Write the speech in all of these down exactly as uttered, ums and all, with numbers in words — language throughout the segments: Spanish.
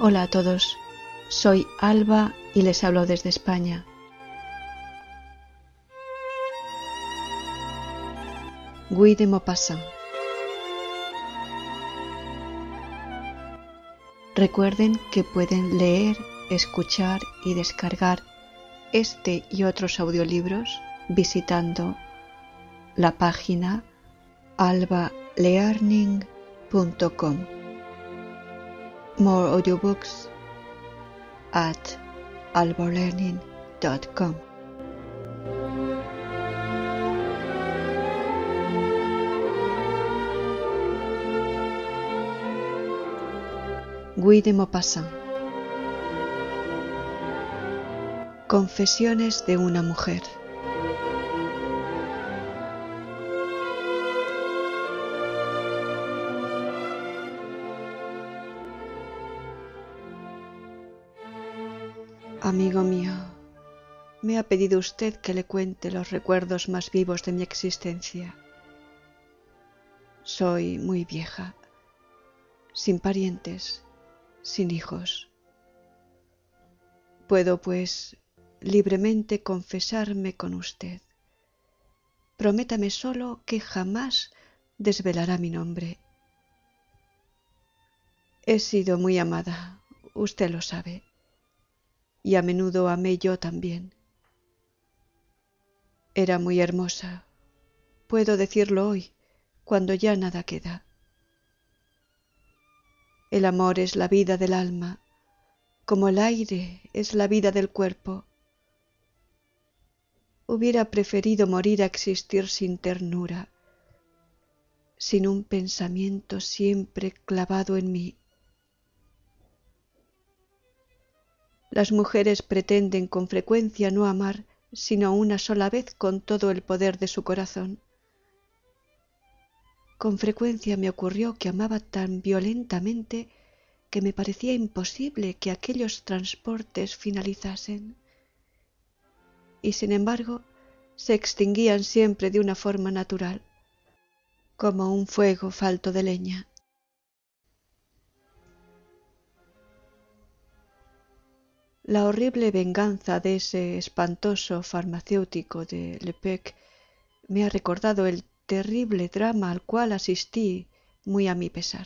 Hola a todos, soy Alba y les hablo desde España. Guy de Maupassant. Recuerden que pueden leer, escuchar y descargar este y otros audiolibros visitando la página alba learning punto com. More audiobooks at alba learning dot com. Guy de Maupassant. Confesiones de una mujer. Amigo mío, me ha pedido usted que le cuente los recuerdos más vivos de mi existencia. Soy muy vieja, sin parientes, sin hijos. Puedo, pues, libremente confesarme con usted. Prométame solo que jamás desvelará mi nombre. He sido muy amada, usted lo sabe, y a menudo amé yo también. Era muy hermosa, puedo decirlo hoy, cuando ya nada queda. El amor es la vida del alma, como el aire es la vida del cuerpo. Hubiera preferido morir a existir sin ternura, sin un pensamiento siempre clavado en mí. Las mujeres pretenden con frecuencia no amar sino una sola vez con todo el poder de su corazón. Con frecuencia me ocurrió que amaba tan violentamente que me parecía imposible que aquellos transportes finalizasen. Y sin embargo se extinguían siempre de una forma natural, como un fuego falto de leña. La horrible venganza de ese espantoso farmacéutico de Lepec me ha recordado el terrible drama al cual asistí muy a mi pesar.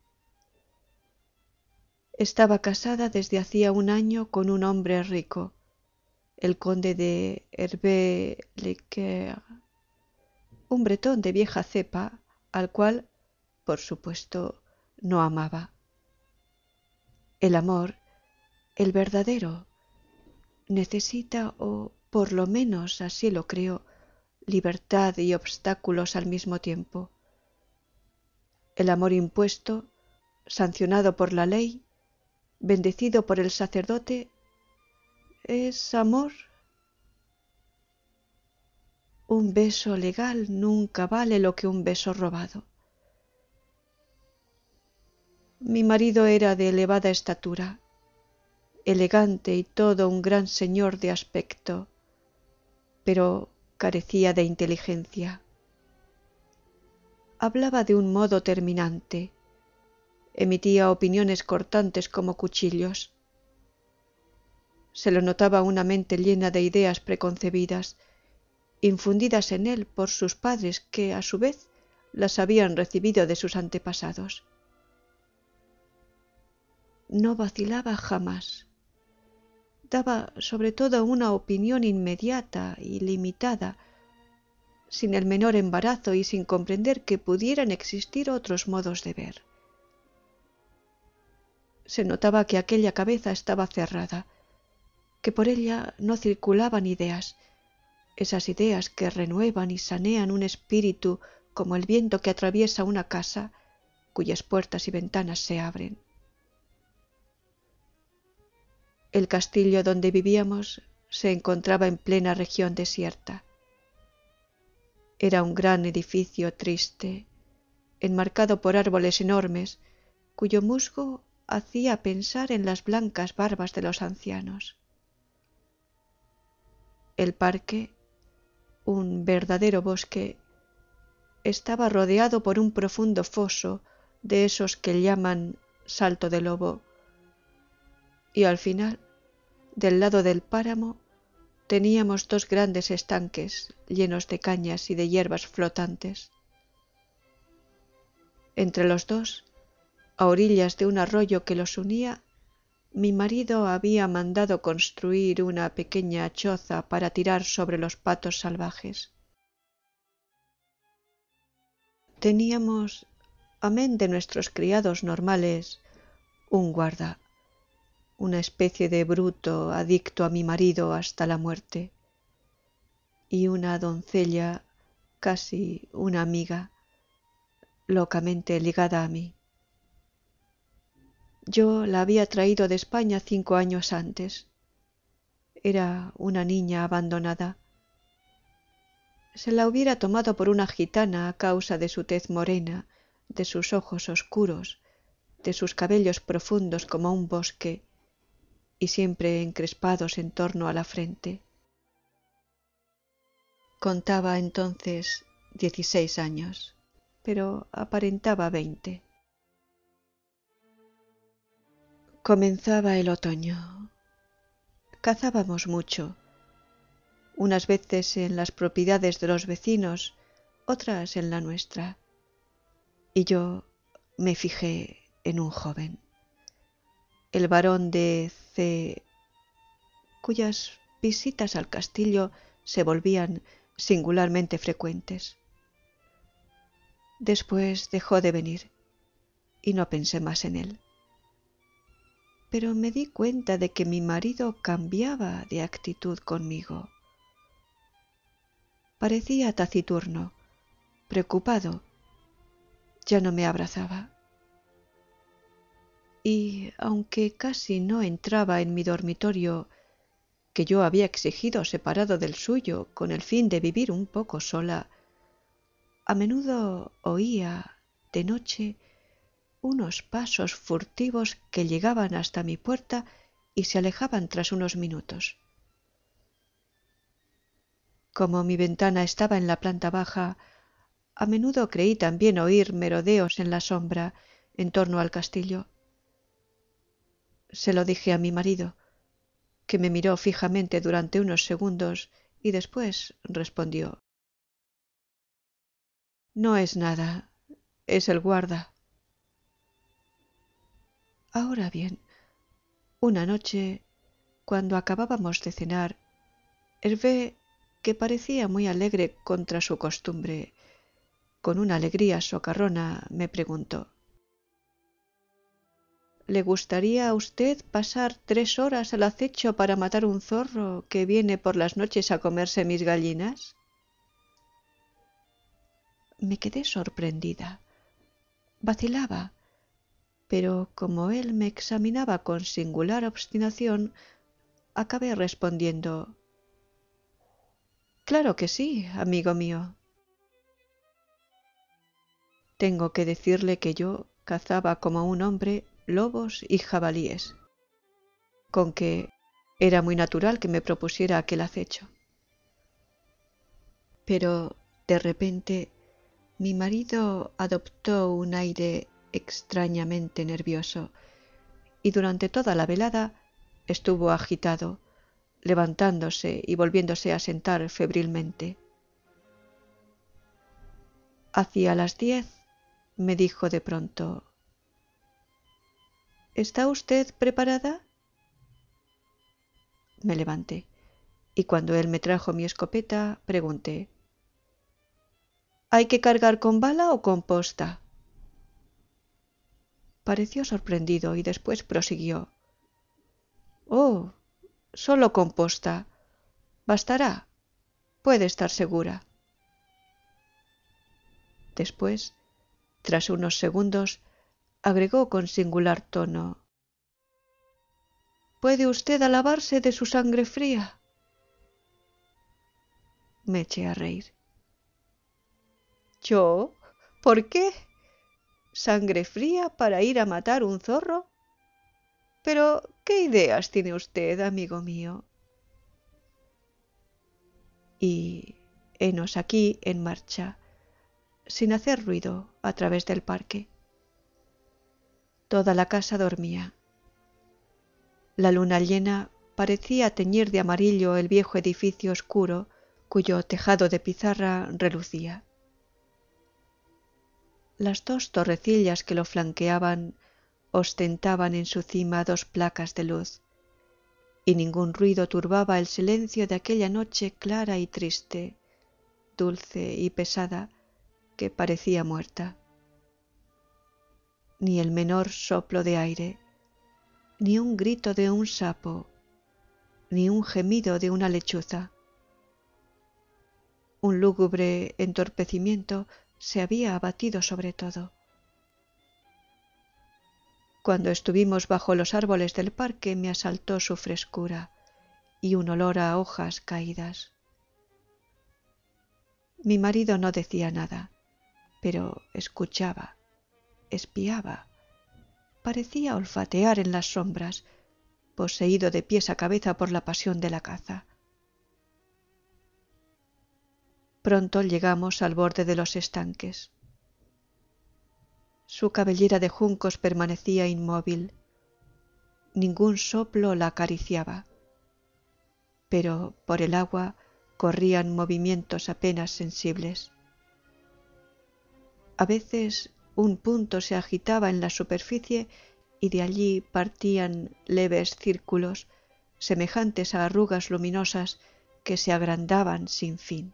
Estaba casada desde hacía un año con un hombre rico, el conde de Hervé-Lecoeur, un bretón de vieja cepa, al cual, por supuesto, no amaba. El amor, el verdadero, necesita, o por lo menos así lo creo, libertad y obstáculos al mismo tiempo. El amor impuesto, sancionado por la ley, bendecido por el sacerdote, ¿es amor? Un beso legal nunca vale lo que un beso robado. Mi marido era de elevada estatura, elegante y todo un gran señor de aspecto, pero carecía de inteligencia. Hablaba de un modo terminante, emitía opiniones cortantes como cuchillos. Se lo notaba una mente llena de ideas preconcebidas, infundidas en él por sus padres que, a su vez, las habían recibido de sus antepasados. No vacilaba jamás. Daba sobre todo una opinión inmediata y limitada, sin el menor embarazo y sin comprender que pudieran existir otros modos de ver. Se notaba que aquella cabeza estaba cerrada, que por ella no circulaban ideas, esas ideas que renuevan y sanean un espíritu como el viento que atraviesa una casa, cuyas puertas y ventanas se abren. El castillo donde vivíamos se encontraba en plena región desierta. Era un gran edificio triste, enmarcado por árboles enormes, cuyo musgo hacía pensar en las blancas barbas de los ancianos. El parque, un verdadero bosque, estaba rodeado por un profundo foso de esos que llaman Salto de Lobo, y al final, del lado del páramo, teníamos dos grandes estanques llenos de cañas y de hierbas flotantes. Entre los dos, a orillas de un arroyo que los unía, mi marido había mandado construir una pequeña choza para tirar sobre los patos salvajes. Teníamos, amén de nuestros criados normales, un guarda, una especie de bruto adicto a mi marido hasta la muerte, y una doncella, casi una amiga, locamente ligada a mí. Yo la había traído de España cinco años antes. Era una niña abandonada. Se la hubiera tomado por una gitana a causa de su tez morena, de sus ojos oscuros, de sus cabellos profundos como un bosque y siempre encrespados en torno a la frente. Contaba entonces dieciséis años, pero aparentaba veinte. Comenzaba el otoño. Cazábamos mucho, unas veces en las propiedades de los vecinos, otras en la nuestra, y yo me fijé en un joven, el barón de C., cuyas visitas al castillo se volvían singularmente frecuentes. Después dejó de venir y no pensé más en él. Pero me di cuenta de que mi marido cambiaba de actitud conmigo. Parecía taciturno, preocupado. Ya no me abrazaba. Y aunque casi no entraba en mi dormitorio, que yo había exigido separado del suyo con el fin de vivir un poco sola, a menudo oía, de noche, unos pasos furtivos que llegaban hasta mi puerta y se alejaban tras unos minutos. Como mi ventana estaba en la planta baja, a menudo creí también oír merodeos en la sombra en torno al castillo. Se lo dije a mi marido, que me miró fijamente durante unos segundos y después respondió: «No es nada, es el guarda». Ahora bien, una noche, cuando acabábamos de cenar, Hervé, que parecía muy alegre contra su costumbre, con una alegría socarrona, me preguntó: «¿Le gustaría a usted pasar tres horas al acecho para matar un zorro que viene por las noches a comerse mis gallinas?» Me quedé sorprendida. Vacilaba, pero como él me examinaba con singular obstinación, acabé respondiendo: «Claro que sí, amigo mío». Tengo que decirle que yo cazaba como un hombre lobos y jabalíes, con que era muy natural que me propusiera aquel acecho. Pero de repente mi marido adoptó un aire extrañamente nervioso y durante toda la velada estuvo agitado, levantándose y volviéndose a sentar febrilmente. Hacia las diez me dijo de pronto: «¿Está usted preparada?» Me levanté y cuando él me trajo mi escopeta pregunté: «¿Hay que cargar con bala o con posta?» Pareció sorprendido y después prosiguió: «Oh, solo con posta. Bastará. Puede estar segura». Después, tras unos segundos, agregó con singular tono: «¿Puede usted alabarse de su sangre fría?» Me eché a reír. «¿Yo? ¿Por qué? ¿Sangre fría para ir a matar un zorro? Pero, ¿qué ideas tiene usted, amigo mío?» Y henos aquí en marcha, sin hacer ruido, a través del parque. Toda la casa dormía. La luna llena parecía teñir de amarillo el viejo edificio oscuro cuyo tejado de pizarra relucía. Las dos torrecillas que lo flanqueaban ostentaban en su cima dos placas de luz, y ningún ruido turbaba el silencio de aquella noche clara y triste, dulce y pesada, que parecía muerta. Ni el menor soplo de aire, ni un grito de un sapo, ni un gemido de una lechuza. Un lúgubre entorpecimiento se había abatido sobre todo. Cuando estuvimos bajo los árboles del parque me asaltó su frescura y un olor a hojas caídas. Mi marido no decía nada, pero escuchaba, espiaba, parecía olfatear en las sombras, poseído de pies a cabeza por la pasión de la caza. Pronto llegamos al borde de los estanques. Su cabellera de juncos permanecía inmóvil. Ningún soplo la acariciaba, pero por el agua corrían movimientos apenas sensibles. A veces un punto se agitaba en la superficie y de allí partían leves círculos, semejantes a arrugas luminosas que se agrandaban sin fin.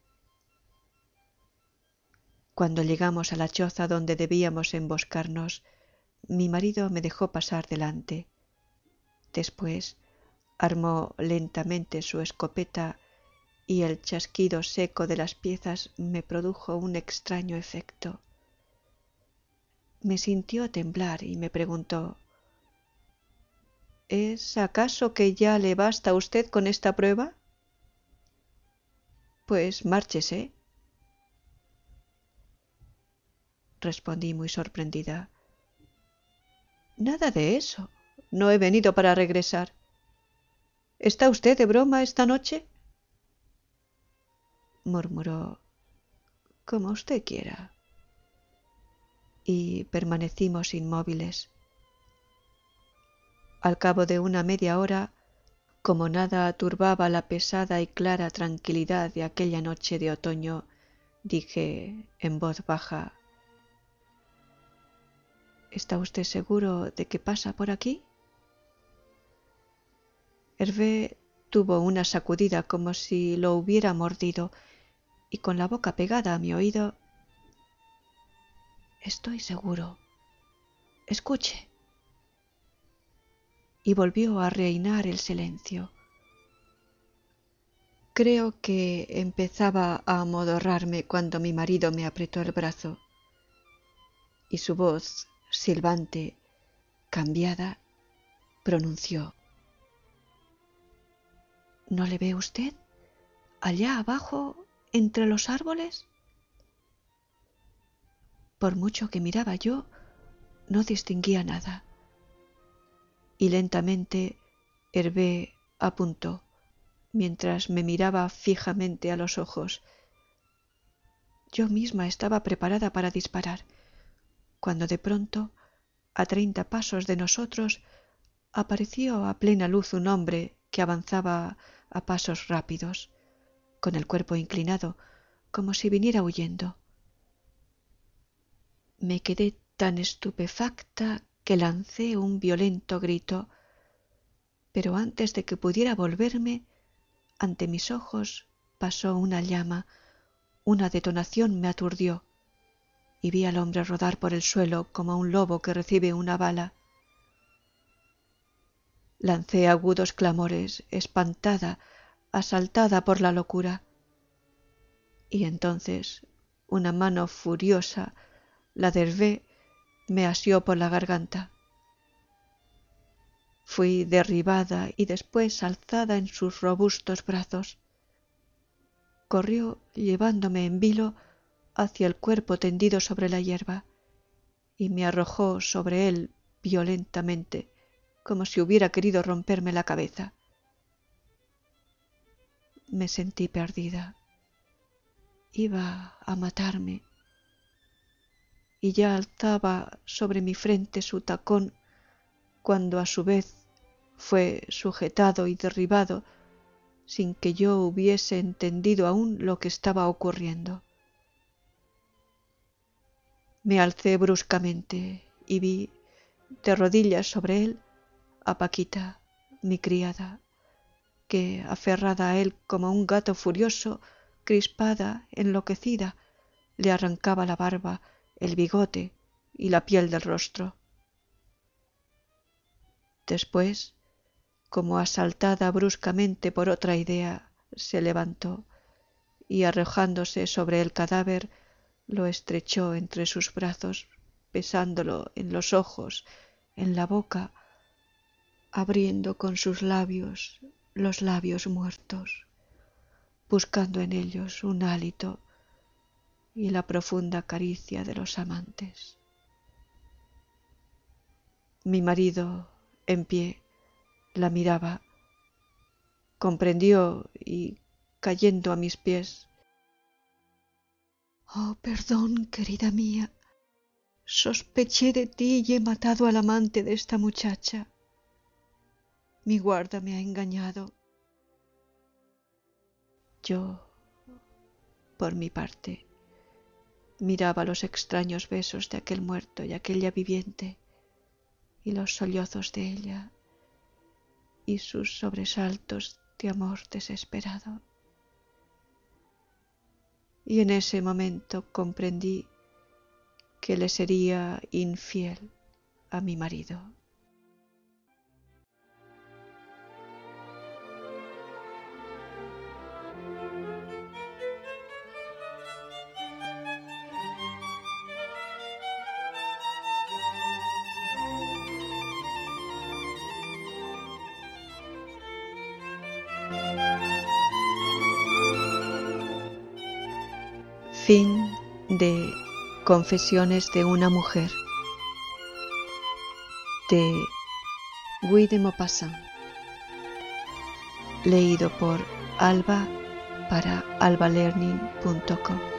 Cuando llegamos a la choza donde debíamos emboscarnos, mi marido me dejó pasar delante. Después armó lentamente su escopeta y el chasquido seco de las piezas me produjo un extraño efecto. Me sintió temblar y me preguntó: ¿Es acaso que ya le basta a usted con esta prueba? Pues márchese. Respondí muy sorprendida. Nada de eso. No he venido para regresar. ¿Está usted de broma esta noche? Murmuró: como usted quiera. Y permanecimos inmóviles. Al cabo de una media hora, como nada turbaba la pesada y clara tranquilidad de aquella noche de otoño, dije en voz baja: ¿Está usted seguro de que pasa por aquí? Hervé tuvo una sacudida como si lo hubiera mordido y con la boca pegada a mi oído: Estoy seguro. Escuche. Y volvió a reinar el silencio. Creo que empezaba a amodorrarme cuando mi marido me apretó el brazo y su voz, silbante, cambiada, pronunció: ¿No le ve usted allá abajo entre los árboles? Por mucho que miraba yo, no distinguía nada. Y lentamente Hervé apuntó, mientras me miraba fijamente a los ojos. Yo misma estaba preparada para disparar, cuando de pronto, a treinta pasos de nosotros, apareció a plena luz un hombre que avanzaba a pasos rápidos, con el cuerpo inclinado, como si viniera huyendo. Me quedé tan estupefacta que lancé un violento grito, pero antes de que pudiera volverme, ante mis ojos pasó una llama, una detonación me aturdió, y vi al hombre rodar por el suelo como un lobo que recibe una bala. Lancé agudos clamores, espantada, asaltada por la locura, y entonces una mano furiosa, la de Hervé, me asió por la garganta. Fui derribada y después alzada en sus robustos brazos. Corrió llevándome en vilo hacia el cuerpo tendido sobre la hierba y me arrojó sobre él violentamente, como si hubiera querido romperme la cabeza. Me sentí perdida. Iba a matarme y ya alzaba sobre mi frente su tacón cuando a su vez fue sujetado y derribado sin que yo hubiese entendido aún lo que estaba ocurriendo. Me alcé bruscamente y vi, de rodillas sobre él, a Paquita, mi criada, que, aferrada a él como un gato furioso, crispada, enloquecida, le arrancaba la barba, el bigote y la piel del rostro. Después, como asaltada bruscamente por otra idea, se levantó y, arrojándose sobre el cadáver, lo estrechó entre sus brazos, besándolo en los ojos, en la boca, abriendo con sus labios los labios muertos, buscando en ellos un hálito y la profunda caricia de los amantes. Mi marido, en pie, la miraba, comprendió y, cayendo a mis pies: «Oh, perdón, querida mía, sospeché de ti y he matado al amante de esta muchacha. Mi guarda me ha engañado». Yo, por mi parte, miraba los extraños besos de aquel muerto y aquella viviente, y los sollozos de ella, y sus sobresaltos de amor desesperado. Y en ese momento comprendí que le sería infiel a mi marido. Fin de Confesiones de una mujer, de Guy de Maupassant, leído por Alba para alba learning punto com.